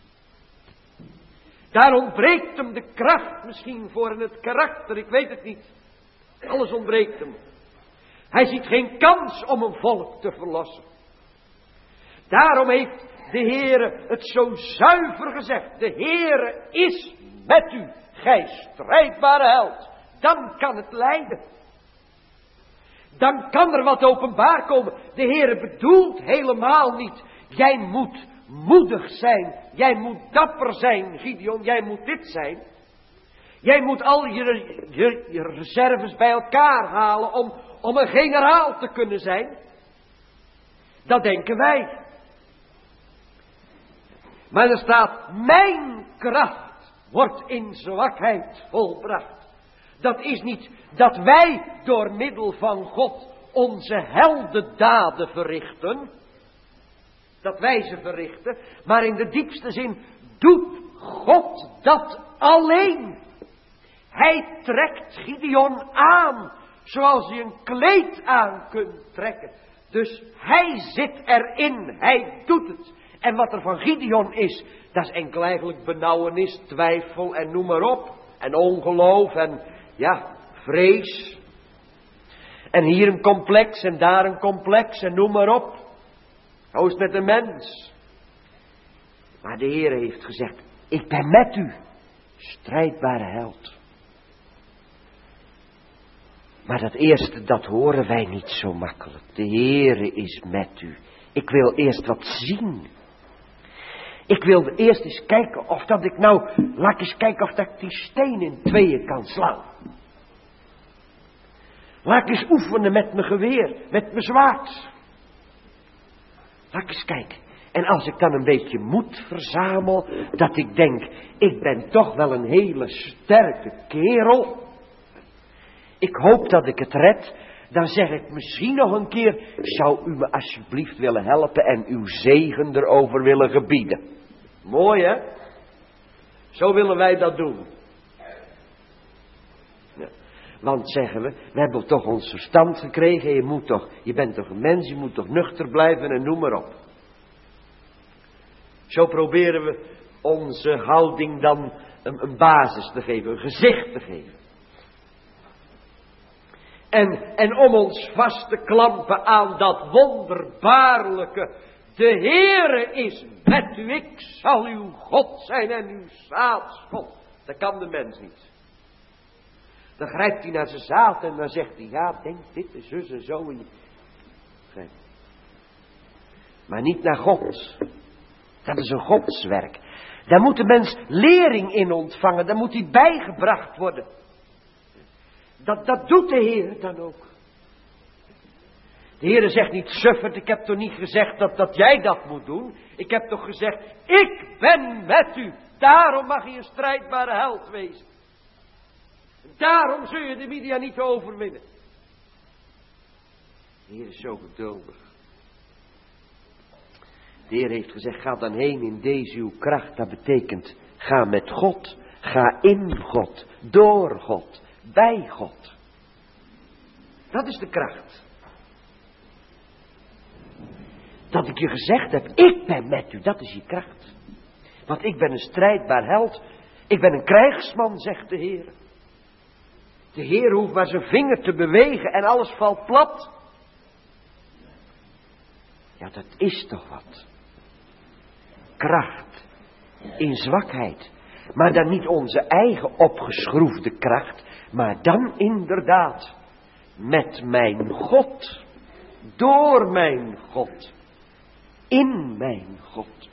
Daar ontbreekt hem de kracht misschien voor en het karakter, ik weet het niet. Alles ontbreekt hem. Hij ziet geen kans om een volk te verlossen. Daarom heeft de Heere het zo zuiver gezegd. De Heere is met u, gij strijdbare held. Dan kan het lijden. Dan kan er wat openbaar komen. De Heere bedoelt helemaal niet, jij moet moedig zijn. Jij moet dapper zijn, Gideon. Jij moet dit zijn. Jij moet al je, je, je reserves bij elkaar halen om, om een generaal te kunnen zijn. Dat denken wij. Maar er staat, mijn kracht wordt in zwakheid volbracht. Dat is niet dat wij door middel van God onze heldendaden verrichten. Dat wij ze verrichten. Maar in de diepste zin doet God dat alleen. Hij trekt Gideon aan. Zoals je een kleed aan kunt trekken. Dus hij zit erin. Hij doet het. En wat er van Gideon is, dat is enkel eigenlijk benauwenis, twijfel en noem maar op. En ongeloof en ja, vrees. En hier een complex en daar een complex en noem maar op. Zo is het met de mens. Maar de Heer heeft gezegd, ik ben met u, strijdbare held. Maar dat eerste, dat horen wij niet zo makkelijk. De Heere is met u. Ik wil eerst wat zien. Ik wilde eerst eens kijken of dat ik nou, laat ik eens kijken of dat ik die steen in tweeën kan slaan. Laat ik eens oefenen met mijn geweer, met mijn zwaard. Laat ik eens kijken. En als ik dan een beetje moed verzamel, dat ik denk, ik ben toch wel een hele sterke kerel. Ik hoop dat ik het red. Dan zeg ik misschien nog een keer, zou u me alsjeblieft willen helpen en uw zegen erover willen gebieden. Mooi hè? Zo willen wij dat doen. Ja. Want zeggen we, we hebben toch ons verstand gekregen. Je moet toch, je bent toch een mens, je moet toch nuchter blijven en noem maar op. Zo proberen we onze houding dan een, een basis te geven, een gezicht te geven. En, en om ons vast te klampen aan dat wonderbaarlijke, de Heere is met u, ik zal uw God zijn en uw zaadsgod. Dat kan de mens niet. Dan grijpt hij naar zijn zaad en dan zegt hij, ja, denk dit en zus en zo. En je... Maar niet naar God. Dat is een godswerk. Daar moet de mens lering in ontvangen. Daar moet hij bijgebracht worden. Dat, dat doet de Heer dan ook. De Heer zegt niet, sufferd, ik heb toch niet gezegd dat, dat jij dat moet doen. Ik heb toch gezegd, ik ben met u. Daarom mag je een strijdbare held wezen. Daarom zul je de Midian niet overwinnen. De Heer is zo geduldig. De Heer heeft gezegd, ga dan heen in deze uw kracht. Dat betekent, ga met God. Ga in God. Door God. Bij God. Dat is de kracht. Dat ik je gezegd heb, ik ben met u. Dat is je kracht. Want ik ben een strijdbaar held. Ik ben een krijgsman, zegt de Heer. De Heer hoeft maar zijn vinger te bewegen en alles valt plat. Ja, dat is toch wat. Kracht. In zwakheid. Maar dan niet onze eigen opgeschroefde kracht. Maar dan inderdaad. Met mijn God. Door mijn God. In mijn God.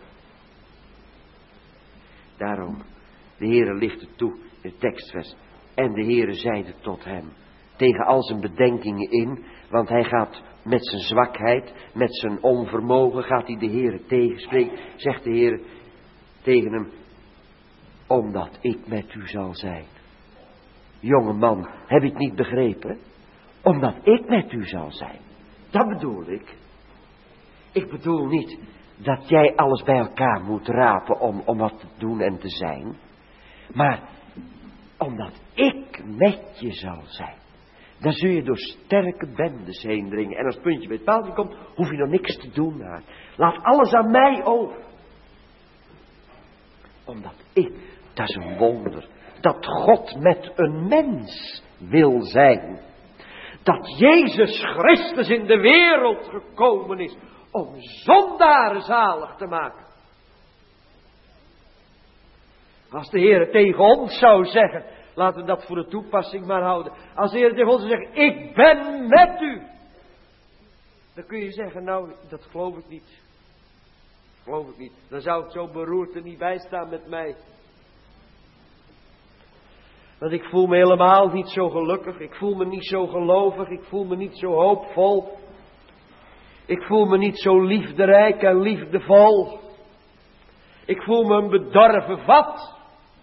Daarom. De Heere licht het toe. In het tekstvers. En de Heere zeide tot hem. Tegen al zijn bedenkingen in. Want hij gaat met zijn zwakheid. Met zijn onvermogen. Gaat hij de Heere tegenspreken. Zegt de Heere tegen hem. Omdat ik met u zal zijn. Jonge man, heb je het niet begrepen? Omdat ik met u zal zijn. Dat bedoel ik. Ik bedoel niet dat jij alles bij elkaar moet rapen om, om wat te doen en te zijn. Maar omdat ik met je zal zijn. Dan zul je door sterke bendes heen dringen. En als het puntje bij het paaltje komt, hoef je nog niks te doen. Maar laat alles aan mij over. Omdat ik, dat is een wonder. Dat God met een mens wil zijn. Dat Jezus Christus in de wereld gekomen is om zondaren zalig te maken. Als de Heer tegen ons zou zeggen, laten we dat voor de toepassing maar houden. Als de Heer tegen ons zou zeggen, ik ben met u. Dan kun je zeggen, nou, dat geloof ik niet. Geloof ik niet. Dan zou het zo beroerd er niet bij staan met mij. Want ik voel me helemaal niet zo gelukkig. Ik voel me niet zo gelovig. Ik voel me niet zo hoopvol. Ik voel me niet zo liefderijk en liefdevol. Ik voel me een bedorven vat.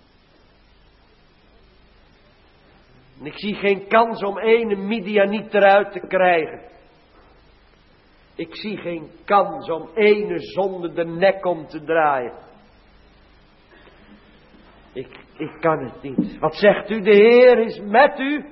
En ik zie geen kans om ene Midianiet eruit te krijgen. Ik zie geen kans om ene zonde de nek om te draaien. Ik, ik kan het niet. Wat zegt u? De Heer is met u.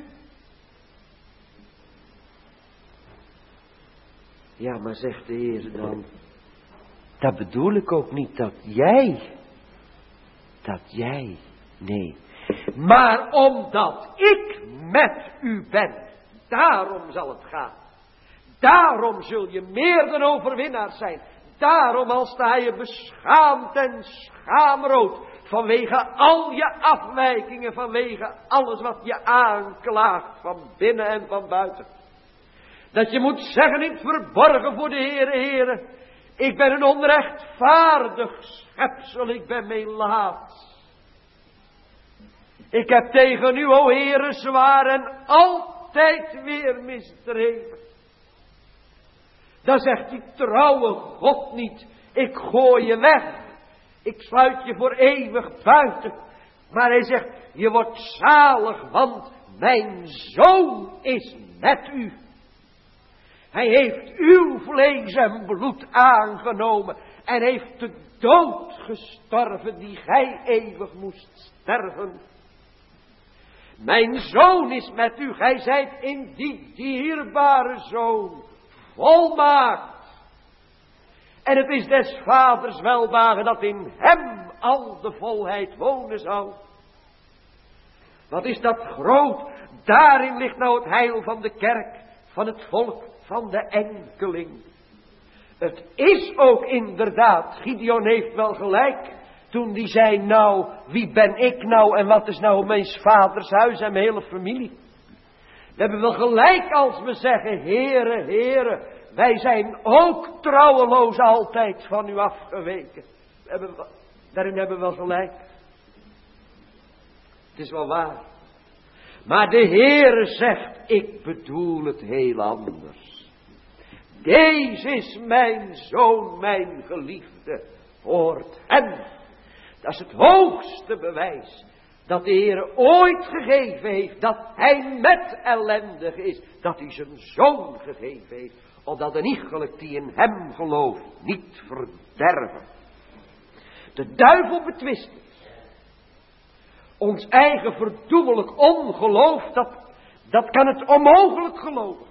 Ja, maar zegt de Heer dan. Dat bedoel ik ook niet dat jij. Dat jij. Nee. Maar omdat ik met u ben. Daarom zal het gaan. Daarom zul je meer dan overwinnaar zijn. Daarom al sta je beschaamd en schaamrood. Vanwege al je afwijkingen. Vanwege alles wat je aanklaagt. Van binnen en van buiten. Dat je moet zeggen in het verborgen voor de Heere, Heere, ik ben een onrechtvaardig schepsel, ik ben melaats. Ik heb tegen u, o Heere, zwaar en altijd weer misdreven. Dan zegt die trouwe God niet, ik gooi je weg. Ik sluit je voor eeuwig buiten. Maar hij zegt, je wordt zalig, want mijn zoon is met u. Hij heeft uw vlees en bloed aangenomen. En heeft de dood gestorven die gij eeuwig moest sterven. Mijn zoon is met u. Gij zijt in die dierbare zoon volmaakt. En het is des vaders welbehagen dat in hem al de volheid wonen zal. Wat is dat groot? Daarin ligt nou het heil van de kerk, van het volk, van de enkeling. Het is ook inderdaad, Gideon heeft wel gelijk, toen die zei, nou, wie ben ik nou en wat is nou mijn vaders huis en mijn hele familie. We hebben wel gelijk als we zeggen, Heere, Heere, wij zijn ook trouweloos altijd van u afgeweken. We hebben, daarin hebben we wel gelijk. Het is wel waar. Maar de Heere zegt, ik bedoel het heel anders. Deze is mijn zoon, mijn geliefde, hoort hem. Dat is het hoogste bewijs dat de Heere ooit gegeven heeft, dat hij met ellendig is, dat hij zijn zoon gegeven heeft, opdat een iegelijk die in hem gelooft niet verderven. De duivel betwist het. Ons eigen verdoemelijk ongeloof, dat, dat kan het onmogelijk geloven.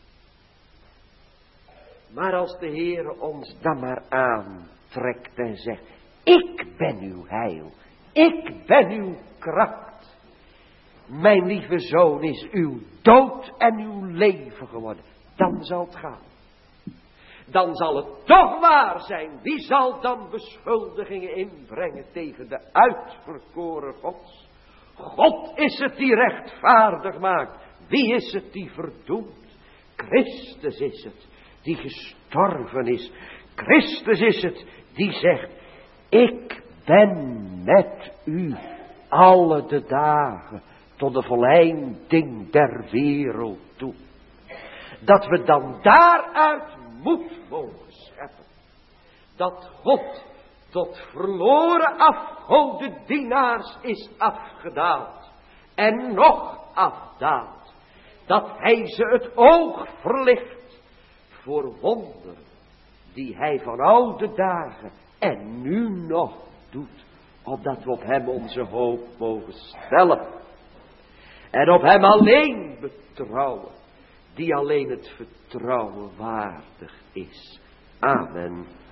Maar als de Heere ons dan maar aantrekt en zegt, ik ben uw heil, ik ben uw kracht. Mijn lieve zoon is uw dood en uw leven geworden. Dan zal het gaan. Dan zal het toch waar zijn. Wie zal dan beschuldigingen inbrengen tegen de uitverkoren Gods? God is het die rechtvaardig maakt. Wie is het die verdoemt? Christus is het die gestorven is. Christus is het die zegt, ik ben met u alle de dagen tot de volleinding der wereld toe. Dat we dan daaruit moed mogen scheppen. Dat God tot verloren afgodendienaars is afgedaald. En nog afdaalt. Dat hij ze het oog verlicht voor wonderen die hij van oude dagen en nu nog doet. Opdat we op hem onze hoop mogen stellen. En op hem alleen betrouwen. Die alleen het vertrouwen waardig is. Amen.